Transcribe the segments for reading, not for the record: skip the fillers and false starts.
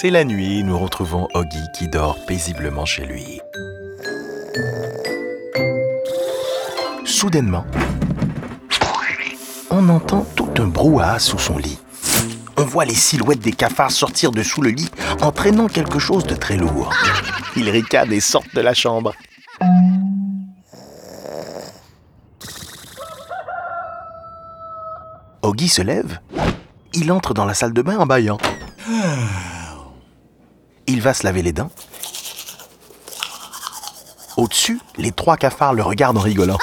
C'est la nuit et nous retrouvons Oggy qui dort paisiblement chez lui. Soudainement, on entend tout un brouhaha sous son lit. On voit les silhouettes des cafards sortir de sous le lit en traînant quelque chose de très lourd. Ils ricanent et sortent de la chambre. Oggy se lève. Il entre dans la salle de bain en bâillant. Il va se laver les dents. Au-dessus, les 3 cafards le regardent en rigolant.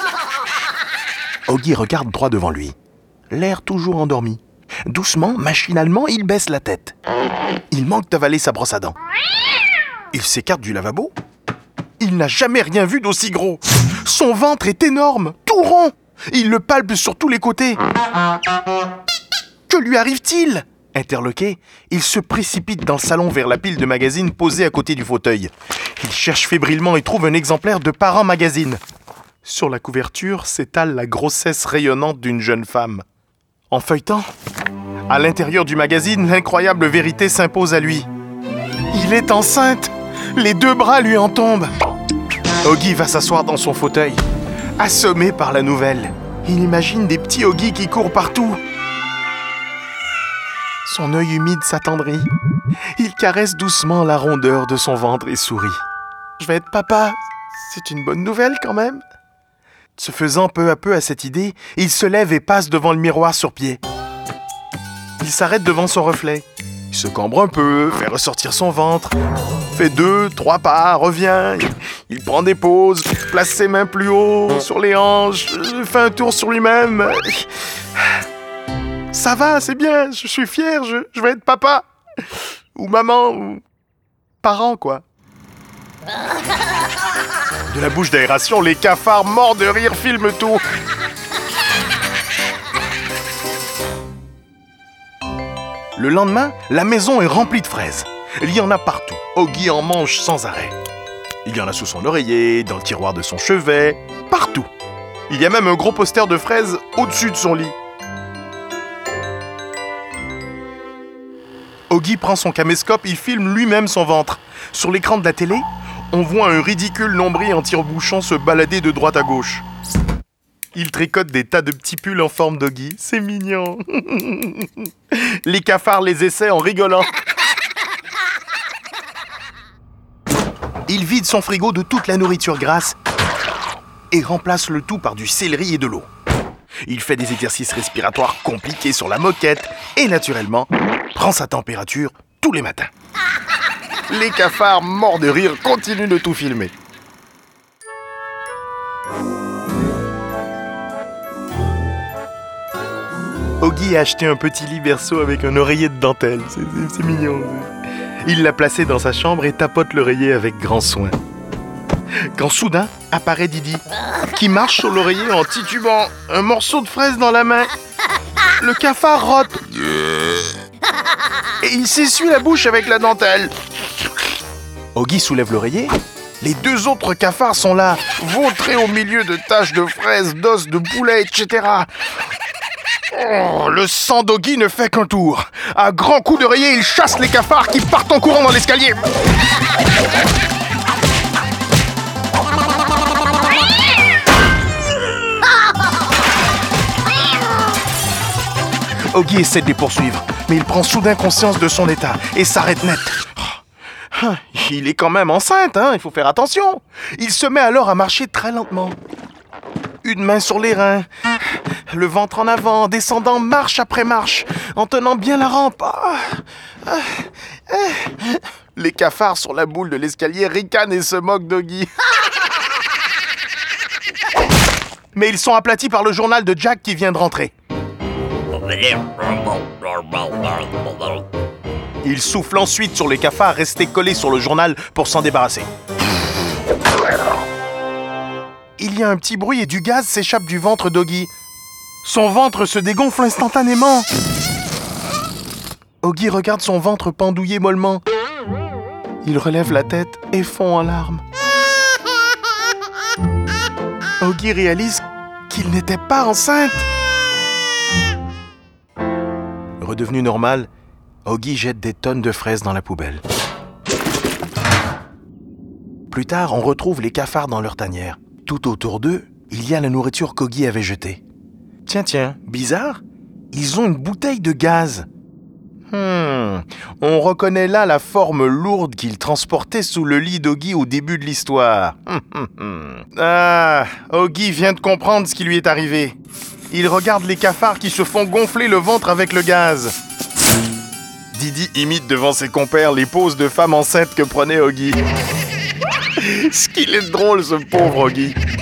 Oggy regarde droit devant lui, l'air toujours endormi. Doucement, machinalement, il baisse la tête. Il manque d'avaler sa brosse à dents. Il s'écarte du lavabo. Il n'a jamais rien vu d'aussi gros. Son ventre est énorme, tout rond. Il le palpe sur tous les côtés. Que lui arrive-t-il ? Interloqué, il se précipite dans le salon vers la pile de magazines posée à côté du fauteuil. Il cherche fébrilement et trouve un exemplaire de Parents Magazine. Sur la couverture s'étale la grossesse rayonnante d'une jeune femme. En feuilletant, à l'intérieur du magazine, l'incroyable vérité s'impose à lui. Il est enceinte. Les 2 bras lui en tombent. Oggy va s'asseoir dans son fauteuil, assommé par la nouvelle. Il imagine des petits Oggy qui courent partout. Son œil humide s'attendrit. Il caresse doucement la rondeur de son ventre et sourit. Je vais être papa. C'est une bonne nouvelle quand même. Se faisant peu à peu à cette idée, il se lève et passe devant le miroir sur pied. Il s'arrête devant son reflet. Il se cambre un peu, fait ressortir son ventre, fait 2, 3 pas, revient. Il prend des pauses, place ses mains plus haut, sur les hanches, fait un tour sur lui-même. Ça va, c'est bien, je suis fier, je vais être papa. Ou maman, ou parent, quoi. De la bouche d'aération, les cafards morts de rire filment tout. Le lendemain, la maison est remplie de fraises. Il y en a partout. Oggy en mange sans arrêt. Il y en a sous son oreiller, dans le tiroir de son chevet, partout. Il y a même un gros poster de fraises au-dessus de son lit. Oggy prend son caméscope, il filme lui-même son ventre. Sur l'écran de la télé, on voit un ridicule nombril en tire-bouchon se balader de droite à gauche. Il tricote des tas de petits pulls en forme d'Oggy. C'est mignon. Les cafards les essaient en rigolant. Il vide son frigo de toute la nourriture grasse et remplace le tout par du céleri et de l'eau. Il fait des exercices respiratoires compliqués sur la moquette et, naturellement, prend sa température tous les matins. Les cafards, morts de rire, continuent de tout filmer. Oggy a acheté un petit lit berceau avec un oreiller de dentelle. C'est mignon. Il l'a placé dans sa chambre et tapote l'oreiller avec grand soin. Quand soudain apparaît Didi, qui marche sur l'oreiller en titubant, un morceau de fraise dans la main. Le cafard rote. Et il s'essuie la bouche avec la dentelle. Oggy soulève l'oreiller. Les 2 autres cafards sont là, vautrés au milieu de taches de fraises, d'os, de poulet, etc. Oh, le sang d'Oggy ne fait qu'un tour. À grands coups d'oreiller, il chasse les cafards qui partent en courant dans l'escalier. Oggy essaie de les poursuivre, mais il prend soudain conscience de son état et s'arrête net. Il est quand même enceinte, il faut faire attention. Il se met alors à marcher très lentement. Une main sur les reins, le ventre en avant, descendant marche après marche, en tenant bien la rampe. Les cafards sur la boule de l'escalier ricanent et se moquent d'Oggy. Mais ils sont aplatis par le journal de Jack qui vient de rentrer. Il souffle ensuite sur les cafards restés collés sur le journal pour s'en débarrasser. Il y a un petit bruit et du gaz s'échappe du ventre d'Oggy. Son ventre se dégonfle instantanément. Oggy regarde son ventre pendouiller mollement. Il relève la tête et fond en larmes. Oggy réalise qu'il n'était pas enceinte. Redevenu normal, Oggy jette des tonnes de fraises dans la poubelle. Plus tard, on retrouve les cafards dans leur tanière. Tout autour d'eux, il y a la nourriture qu'Oggy avait jetée. Tiens, bizarre, ils ont une bouteille de gaz. On reconnaît là la forme lourde qu'il transportait sous le lit d'Oggy au début de l'histoire. Ah, Oggy vient de comprendre ce qui lui est arrivé. Il regarde les cafards qui se font gonfler le ventre avec le gaz. Didi imite devant ses compères les poses de femme enceinte que prenait Oggy. Ce qu'il est drôle, ce pauvre Oggy.